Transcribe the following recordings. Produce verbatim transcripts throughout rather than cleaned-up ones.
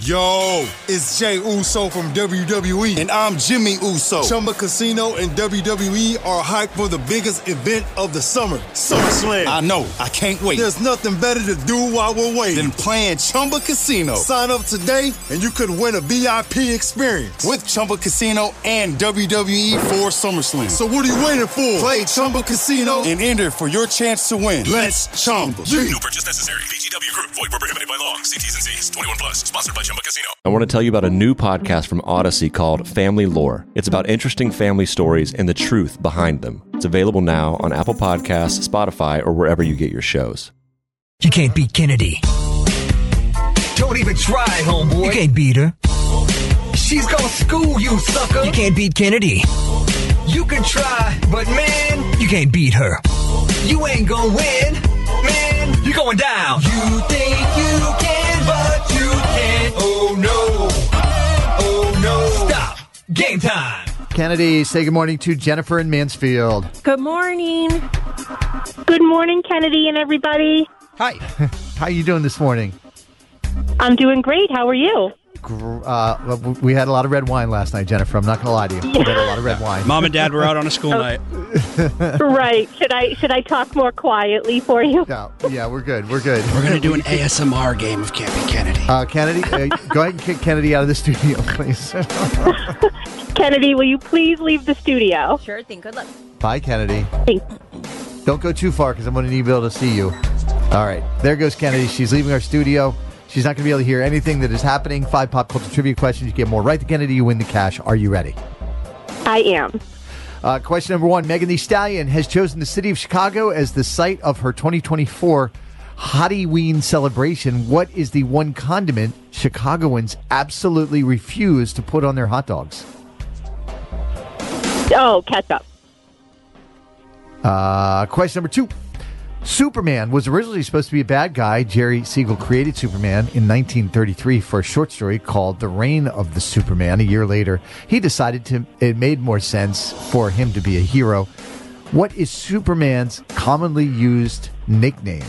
Yo, it's Jay Uso from W W E, and I'm Jimmy Uso. Chumba Casino and W W E are hyped for the biggest event of the summer, SummerSlam. I know, I can't wait. There's nothing better to do while we're waiting than playing Chumba Casino. Sign up today, and you could win a V I P experience with Chumba Casino and W W E for SummerSlam. So what are you waiting for? Play Chumba Casino and enter for your chance to win. Let's Chumba. No purchase necessary. V G W Group. Void where prohibited by law. See T's and C's. twenty-one plus. Sponsored by Chumba Casino. I want to tell you about a new podcast from Odyssey called Family Lore. It's about interesting family stories and the truth behind them. It's available now on Apple Podcasts, Spotify, or wherever you get your shows. You can't beat Kennedy. Don't even try, homeboy. You can't beat her. She's gonna school you, sucker. You can't beat Kennedy. You can try, but man, you can't beat her. You ain't gonna win, man. You're going down. You think you can, but you can't. Oh no. Oh no. Stop. Game time. Kennedy, say good morning to Jennifer in Mansfield. Good morning. Good morning, Kennedy and everybody. Hi. How you doing this morning? I'm doing great. How are you? Uh, we had a lot of red wine last night, Jennifer. I'm not going to lie to you. We had a lot of red wine. Mom and Dad were out on a school oh. night. Right. Should I should I talk more quietly for you? No. Yeah, we're good. We're good. We're going to do an A S M R game of Can't Beat Kennedy. Uh, Kennedy, uh, go ahead and kick Kennedy out of the studio, please. Kennedy, will you please leave the studio? Sure thing. Good luck. Bye, Kennedy. Thanks. Don't go too far because I'm going to need to be able to see you. All right. There goes Kennedy. She's leaving our studio. She's not going to be able to hear anything that is happening. Five pop culture trivia questions. You get more right to Kennedy. You win the cash. Are you ready? I am. Uh, question number one. Megan Thee Stallion has chosen the city of Chicago as the site of her twenty twenty-four Hottieween celebration. What is the one condiment Chicagoans absolutely refuse to put on their hot dogs? Oh, ketchup. Uh, question number two. Superman was originally supposed to be a bad guy. Jerry Siegel created Superman in nineteen thirty-three for a short story called The Reign of the Superman. A year later, he decided to it made more sense for him to be a hero. What is Superman's commonly used nickname?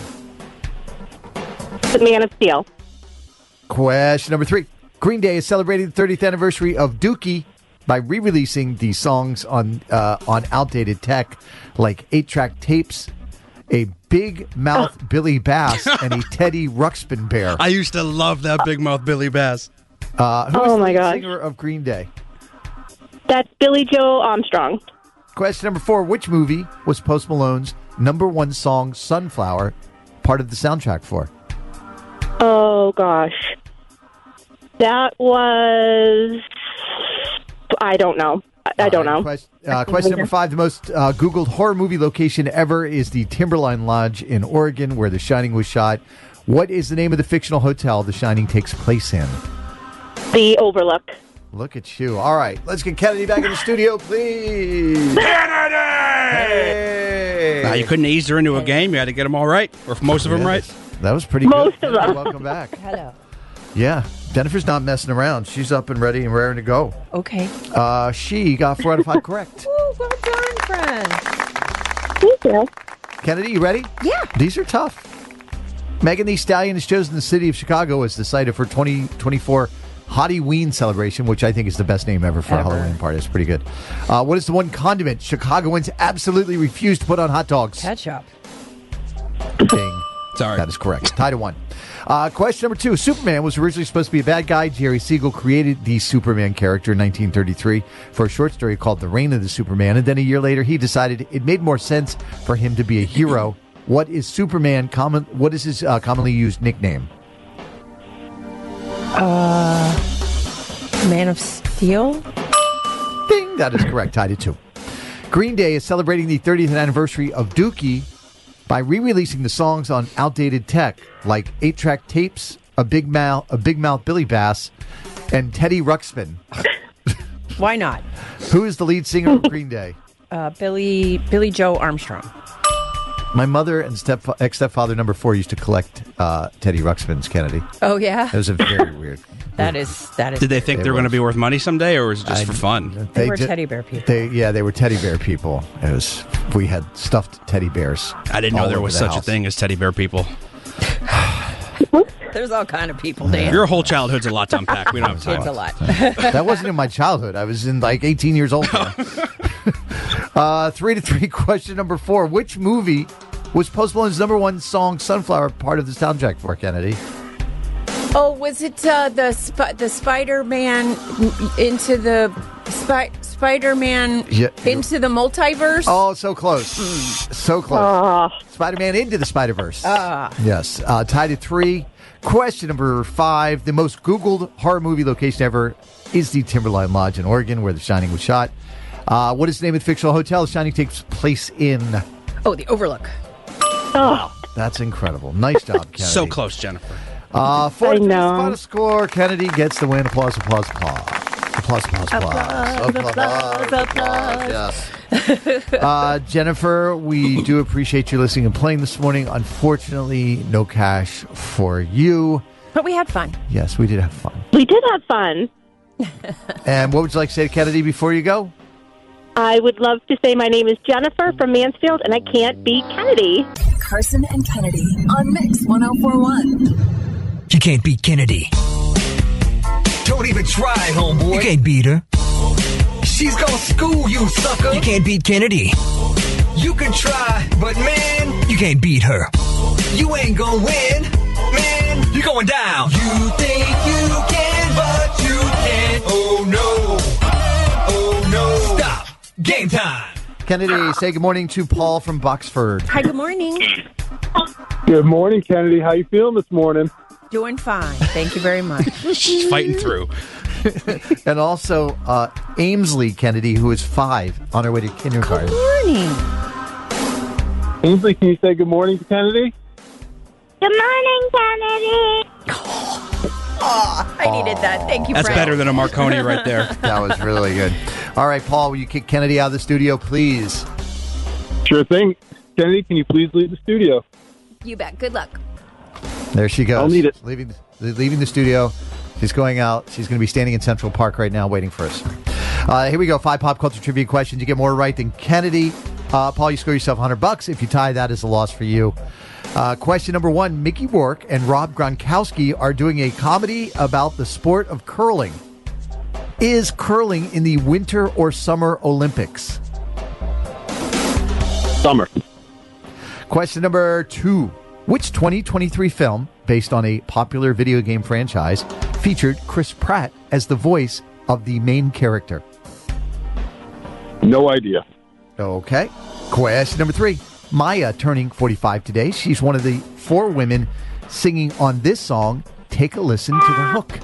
The Man of Steel. Question number three. Green Day is celebrating the thirtieth anniversary of Dookie by re-releasing the songs on uh, on outdated tech like eight-track tapes, a big mouth oh. Billy Bass, and a Teddy Ruxpin bear. I used to love that big mouth Billy Bass. Uh, who oh is my the God. singer of Green Day? That's Billy Joe Armstrong. Question number four. Which movie was Post Malone's number one song, Sunflower, part of the soundtrack for? Oh, gosh. That was... I don't know. I, I don't right, know. Question, uh, question number five. The most uh, Googled horror movie location ever is the Timberline Lodge in Oregon, where The Shining was shot. What is the name of the fictional hotel The Shining takes place in? The Overlook. Look at you. All right. Let's get Kennedy back in the studio, please. Kennedy! Hey! Uh, you couldn't ease her into a game. You had to get them all right, or most of them right. That was pretty most good. Most of them. Welcome back. Hello. Yeah. Jennifer's not messing around. She's up and ready and raring to go. Okay. Uh, she got four out of five correct. Ooh, well done, friend. Thank you. Kennedy, you ready? Yeah. These are tough. Megan Thee Stallion has chosen the city of Chicago as the site of her twenty twenty-four Hottieween celebration, which I think is the best name ever for Ever. a Halloween party. It's pretty good. Uh, what is the one condiment Chicagoans absolutely refuse to put on hot dogs? Ketchup. Ding. Sorry. That is correct. Tie to one. Uh, question number two. Superman was originally supposed to be a bad guy. Jerry Siegel created the Superman character in nineteen thirty-three for a short story called The Reign of the Superman. And then a year later, he decided it made more sense for him to be a hero. What is Superman common? What is his uh, commonly used nickname? Uh, Man of Steel? Ding. That is correct. Tied to two. Green Day is celebrating the thirtieth anniversary of Dookie by re-releasing the songs on outdated tech like eight-track tapes, a big mouth, a big mouth Billy Bass, and Teddy Ruxpin. Why not? Who is the lead singer of Green Day? Uh, Billy Billy Joe Armstrong. My mother and step ex-stepfather number four used to collect uh, Teddy Ruxpin's Kennedy. Oh yeah, It was a very weird. that is that is. Did they think It they were going to was. be worth money someday, or was it just I- for fun? They were ju- teddy bear people. They yeah, they were teddy bear people. It was we had stuffed teddy bears. I didn't know all there over was the such house. a thing as teddy bear people. The there's all kind of people, Dan. Your whole childhood's a lot to unpack. We don't have time. It's a lot. That wasn't in my childhood. I was in like eighteen years old. uh, three to three. Question number four. Which movie was Post Malone's number one song, Sunflower, part of the soundtrack for, Kennedy? Oh, was it uh, the sp- the Spider-Man into the Spi- Spider-Man Yeah. into the multiverse? Oh, so close. So close. Ah. Spider-Man into the Spider-Verse. Ah. Yes. Uh, tied at three. Question number five. The most Googled horror movie location ever is the Timberline Lodge in Oregon, where The Shining was shot. Uh, what is the name of the fictional hotel The Shining takes place in? Oh, the Overlook. Oh, That's incredible. Nice job, Kennedy. So close, Jennifer. Uh, four I to three know. final score. Kennedy gets the win. Applause, applause, applause. Applause, applause, applause. Applause, applause, yes. uh, Jennifer, we do appreciate you listening and playing this morning. Unfortunately, no cash for you. But we had fun. Yes, we did have fun. we did have fun. And what would you like to say to Kennedy before you go? I would love to say my name is Jennifer from Mansfield, and I can't beat Kennedy. Carson and Kennedy on Mix ten forty-one. You can't beat Kennedy. Don't even try, homeboy. You can't beat her. She's gonna school you, sucker. You can't beat Kennedy. You can try, but man, You can't beat her. you ain't gonna win. Man, you're going down. You think you can, but you can't. Oh no. Oh no. Stop. Game time. Kennedy, say good morning to Paul from Boxford. Hi, good morning. Good morning, Kennedy. How you feeling this morning? Doing fine. Thank you very much. She's fighting through. And also uh, Amesley Kennedy, who is five, on her way to kindergarten. Good morning. Ainsley, can you say good morning to Kennedy? Good morning, Kennedy. Oh, I needed that. Thank you, That's Frank. better than a Marconi right there. That was really good. All right, Paul, will you kick Kennedy out of the studio, please? Sure thing. Kennedy, can you please leave the studio? You bet. Good luck. There she goes. I'll need it. Leaving, leaving the studio. She's going out. She's going to be standing in Central Park right now waiting for us. Uh, here we go. Five pop culture trivia questions. You get more right than Kennedy. Uh, Paul, you score yourself one hundred bucks. If you tie, that is a loss for you. Uh, question number one. Mickey Rourke and Rob Gronkowski are doing a comedy about the sport of curling. Is curling in the Winter or Summer Olympics? Summer. Question number two. Which twenty twenty-three film, based on a popular video game franchise, featured Chris Pratt as the voice of the main character? No idea. Okay. Question number three. Maya turning forty-five today. She's one of the four women singing on this song. Take a listen to the hook.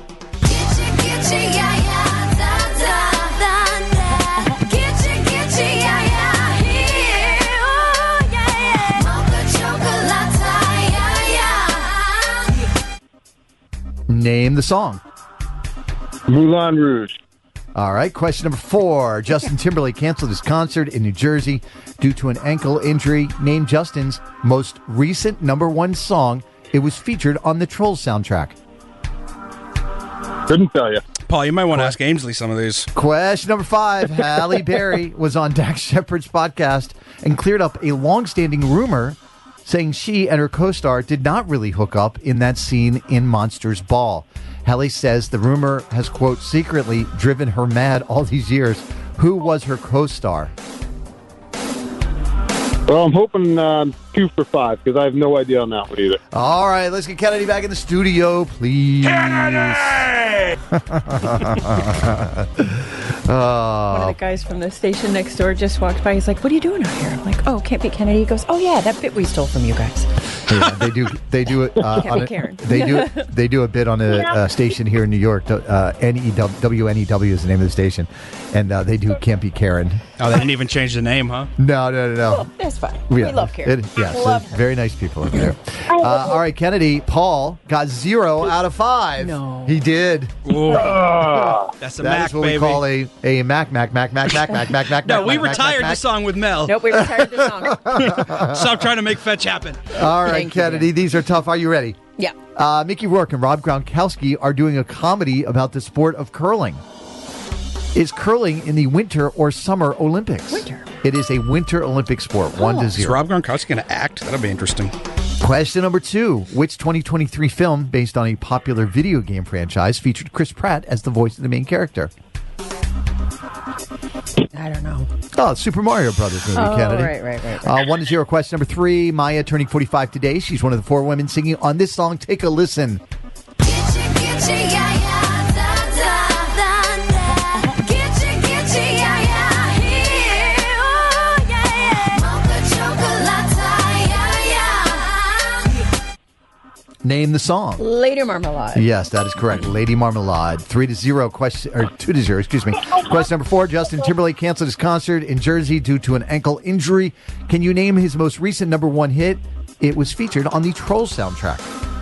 Name the song. Moulin Rouge. All right. Question number four. Justin Timberlake canceled his concert in New Jersey due to an ankle injury. Name Justin's most recent number one song. It was featured on the Trolls soundtrack. Couldn't tell you. Paul, you might want to ask Amesley some of these. Question number five. Halle Berry was on Dax Shepard's podcast and cleared up a long-standing rumor saying she and her co-star did not really hook up in that scene in Monsters Ball. Halle says the rumor has, quote, secretly driven her mad all these years. Who was her co-star? Well, I'm hoping uh, two for five because I have no idea on that one either. All right, let's get Kennedy back in the studio, please. One Oh. of the guys from the station next door just walked by. He's like, "What are you doing out here?" I'm like, "Oh, can't be Kennedy." He goes, "Oh yeah, that bit we stole from you guys." Yeah, they do. They do it. Uh, Can't on be a, Karen. they do. They do a bit on a, uh station here in New York. Uh, N E W W N E W is the name of the station, and uh, they do "Can't Be Karen." Oh, they didn't even change the name, huh? No, no, no, no. Oh, that's fine. We love Karen. It, yes, Love uh, very nice people in there. Uh, all right, Kennedy. Paul got zero out of five. No. He did. Ooh. That's a That Mac, is what baby. we call a a Mac Mac Mac Mac Mac Mac Mac Mac. no, we Mac, Mac, retired Mac, the song with Mel. Nope, we retired the song. Stop trying to make fetch happen. All right, Thank you, Kennedy. Dan. These are tough. Are you ready? Yeah. Uh, Mickey Rourke and Rob Gronkowski are doing a comedy about the sport of curling. Is curling in the Winter or Summer Olympics? Winter. It is a Winter Olympic sport. One to Is zero. Rob Gronkowski going to act? That'll be interesting. Question number two. Which twenty twenty-three film based on a popular video game franchise featured Chris Pratt as the voice of the main character? I don't know. Oh, Super Mario Brothers movie, Oh, Kennedy. right, right, right, Uh, one to zero. Question number three. Maya turning forty-five today. She's one of the four women singing on this song. Take a listen. Name the song. Lady Marmalade. Yes, that is correct. Lady Marmalade. Three to zero. Question or two to zero. Excuse me. Question number four. Justin Timberlake canceled his concert in Jersey due to an ankle injury. Can you name his most recent number one hit? It was featured on the Trolls soundtrack.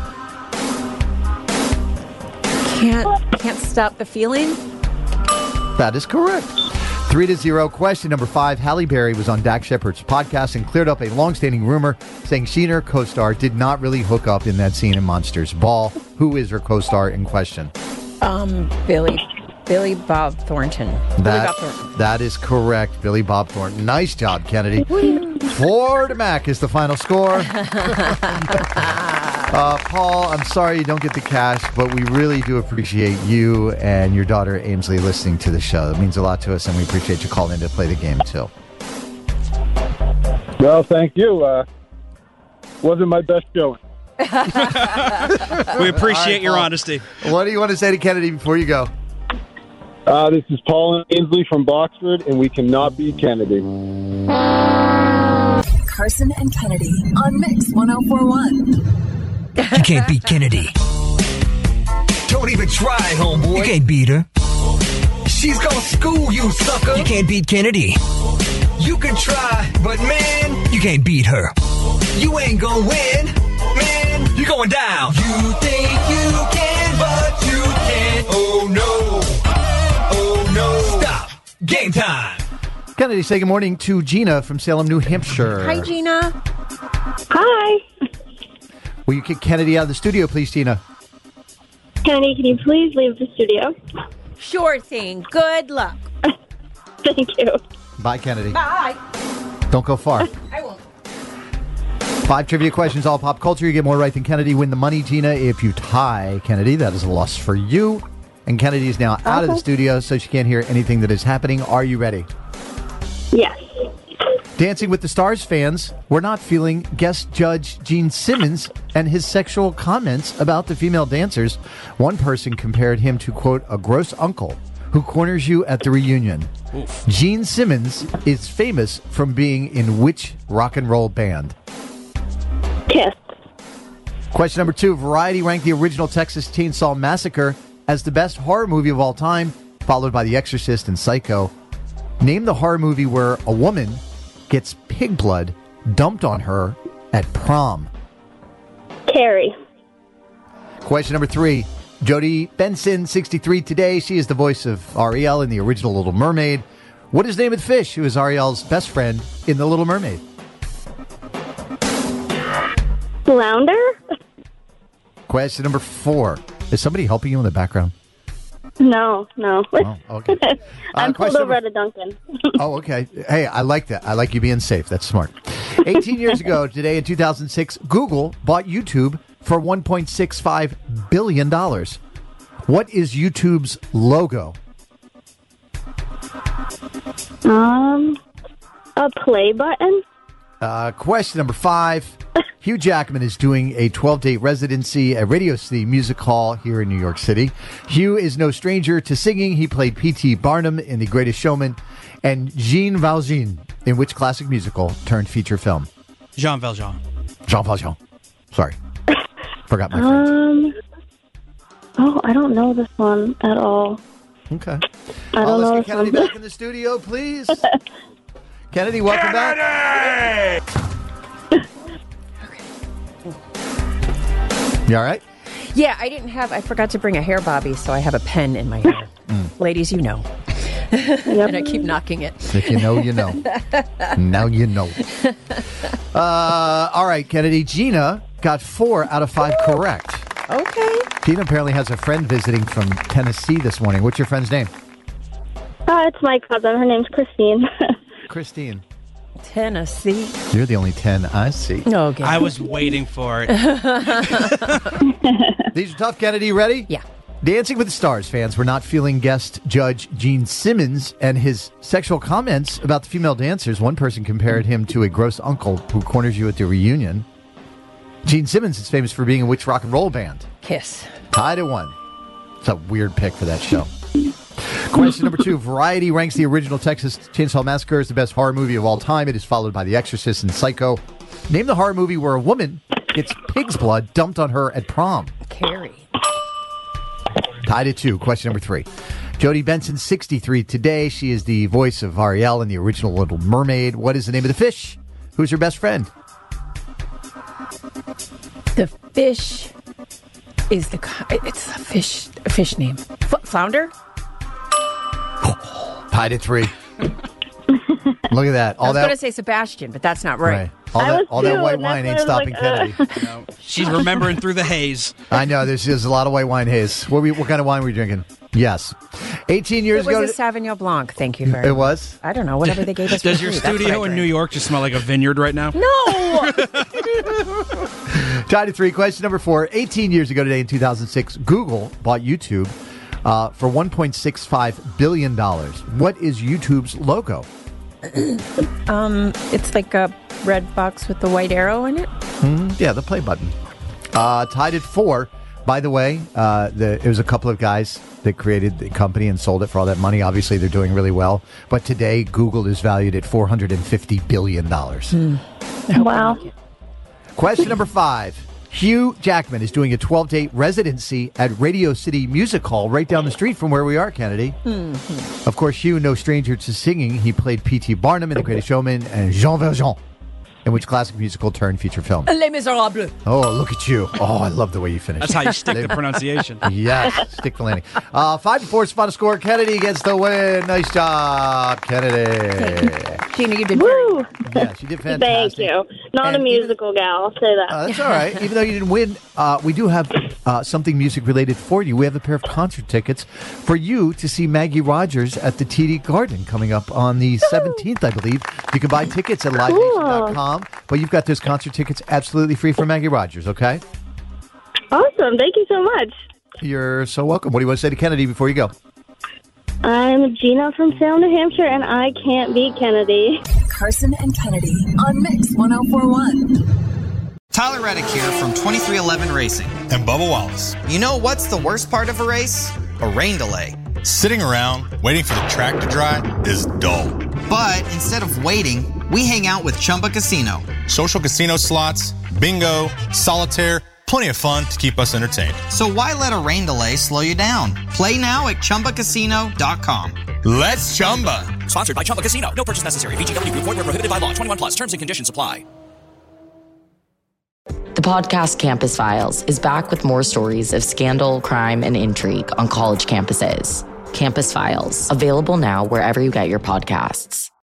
Can't can't stop the feeling. That is correct. Three to zero. Question number five. Halle Berry was on Dak Shepard's podcast and cleared up a long-standing rumor saying she and her co-star did not really hook up in that scene in Monsters Ball. Who is her co-star in question? Um, Billy, Billy Bob Thornton. Billy That, Bob Thornton. that is correct. Billy Bob Thornton. Nice job, Kennedy. Four to Mac is the final score. Uh, Paul, I'm sorry you don't get the cash, but we really do appreciate you and your daughter Ainsley listening to the show. It means a lot to us, and we appreciate you calling in to play the game, too. Well, thank you. Uh, wasn't my best showing. We appreciate your Paul. honesty. What do you want to say to Kennedy before you go? Uh, this is Paul and Ainsley from Boxford, and we cannot beat Kennedy. Carson and Kennedy on Mix one oh four one. You can't beat Kennedy. Don't even try, homeboy. You can't beat her. She's gonna school you, sucker. You can't beat Kennedy. You can try, but man, you can't beat her. You ain't gonna win, man. You're going down. You think you can, but you can't. Oh no. Oh no. Stop. Game time. Kennedy, say good morning to Gina from Salem, New Hampshire. Hi, Gina. Hi. Will you kick Kennedy out of the studio, please, Gina? Kennedy, can you please leave the studio? Sure thing. Good luck. Thank you. Bye, Kennedy. Bye. Don't go far. I won't. Five trivia questions, all pop culture. You get more right than Kennedy. Win the money, Gina. If you tie Kennedy, that is a loss for you. And Kennedy is now out of the studio, so she can't hear anything that is happening. Are you ready? Yes. Dancing with the Stars fans were not feeling guest judge Gene Simmons and his sexual comments about the female dancers. One person compared him to, quote, a gross uncle who corners you at the reunion. Oof. Gene Simmons is famous from being in which rock and roll band? Kiss. Question number two. Variety ranked the original Texas Chainsaw Massacre as the best horror movie of all time, followed by The Exorcist and Psycho. Name the horror movie where a woman gets pig blood dumped on her at prom. Carrie. Question number three. Jodie Benson, sixty-three today. She is the voice of Ariel in the original Little Mermaid. What is the name of the fish who is Ariel's best friend in The Little Mermaid? Flounder? Question number four. Is somebody helping you in the background? No, no. Oh, okay. I'm Uh, pulled question over number- at a Dunkin'. Oh, okay. Hey, I like that. I like you being safe. That's smart. eighteen years ago today in two thousand six, Google bought YouTube for one point six five billion dollars. What is YouTube's logo? Um, a play button? Uh, question number five. Hugh Jackman is doing a twelve-day residency at Radio City Music Hall here in New York City. Hugh is no stranger to singing. He played P T Barnum in The Greatest Showman and Jean Valjean in which classic musical turned feature film? Jean Valjean. Jean Valjean. Sorry. Forgot my friends. Um, oh, I don't know this one at all. Okay. I Uh, don't know let's this get Kennedy one. back in the studio, please. Kennedy, welcome back. You all right? Yeah, I didn't have, I forgot to bring a hair bobby, so I have a pen in my hair. Mm. Ladies, you know. And I keep knocking it. If you know, you know. Now you know. Uh, all right, Kennedy. Gina got four out of five correct. Okay. Gina apparently has a friend visiting from Tennessee this morning. What's your friend's name? Uh, it's my cousin. Her name's Christine. Christine. Tennessee. You're the only ten I see. Okay. I was waiting for it. These are tough, Kennedy. Ready? Yeah. Dancing with the Stars fans were not feeling guest judge Gene Simmons and his sexual comments about the female dancers. One person compared him to a gross uncle who corners you at the reunion. Gene Simmons is famous for being in which rock and roll band? Kiss. Tied at one. It's a weird pick for that show. Question number two. Variety ranks the original Texas Chainsaw Massacre as the best horror movie of all time. It is followed by The Exorcist and Psycho. Name the horror movie where a woman gets pig's blood dumped on her at prom. Carrie. Tied at two. Question number three. Jodie Benson, sixty-three today. She is the voice of Ariel in the original Little Mermaid. What is the name of the fish? Who's her best friend? The fish is the... It's a fish, a fish name. F- flounder? Tied at three. Look at that. All I was that, going to say Sebastian, but that's not right. right. All I that, was all too, that white and wine ain't that's why I was stopping like, Kennedy. No, she's remembering through the haze. I know. There's, there's a lot of white wine haze. What, we, what kind of wine were you drinking? Yes. eighteen years It was ago. a Sauvignon Blanc. Thank you very much. It was? I don't know. Whatever they gave us. Does for your free, that's what studio I in drank. New York just smell like a vineyard right now? No! Tied at three. Question number four. eighteen years ago today in two thousand six, Google bought YouTube uh, for one point six five billion dollars. What is YouTube's logo? um, It's like a red box with the white arrow in it. Mm-hmm. Yeah, the play button. Uh, tied at four. By the way, uh, the, it was a couple of guys that created the company and sold it for all that money. Obviously, they're doing really well. But today, Google is valued at four hundred fifty billion dollars. Mm. Wow. Question number five. Hugh Jackman is doing a twelve-day residency at Radio City Music Hall right down the street from where we are, Kennedy. Mm-hmm. Of course, Hugh, no stranger to singing. He played P T Barnum in The Greatest Showman and Jean Valjean, in which classic musical turned feature film. Les Miserables. Oh, look at you. Oh, I love the way you finished. That's how you stick the pronunciation. Yes, stick the landing. Uh, five to four, final score. Kennedy gets the win. Nice job, Kennedy. Gina, you did Woo! Yeah, she did fantastic. Thank you. Not And a musical gal, I'll say that. Uh, that's all right. Even though you didn't win, uh, we do have uh, something music related for you. We have a pair of concert tickets for you to see Maggie Rogers at the T D Garden coming up on the seventeenth, I believe. You can buy tickets at live nation dot com, but you've got those concert tickets absolutely free for Maggie Rogers, okay? Awesome. Thank you so much. You're so welcome. What do you want to say to Kennedy before you go? I'm Gina from Salem, New Hampshire, and I can't beat Kennedy. Carson and Kennedy on Mix one oh four point one. Tyler Reddick here from twenty-three eleven Racing. And Bubba Wallace. You know what's the worst part of a race? A rain delay. Sitting around waiting for the track to dry is dull. But instead of waiting, we hang out with Chumba Casino. Social casino slots, bingo, solitaire, plenty of fun to keep us entertained. So why let a rain delay slow you down? Play now at Chumba Casino dot com. Let's Chumba. Sponsored by Chumba Casino. No purchase necessary. V G W Group. Void where prohibited by law. twenty-one plus. Terms and conditions apply. The podcast Campus Files is back with more stories of scandal, crime, and intrigue on college campuses. Campus Files, available now wherever you get your podcasts.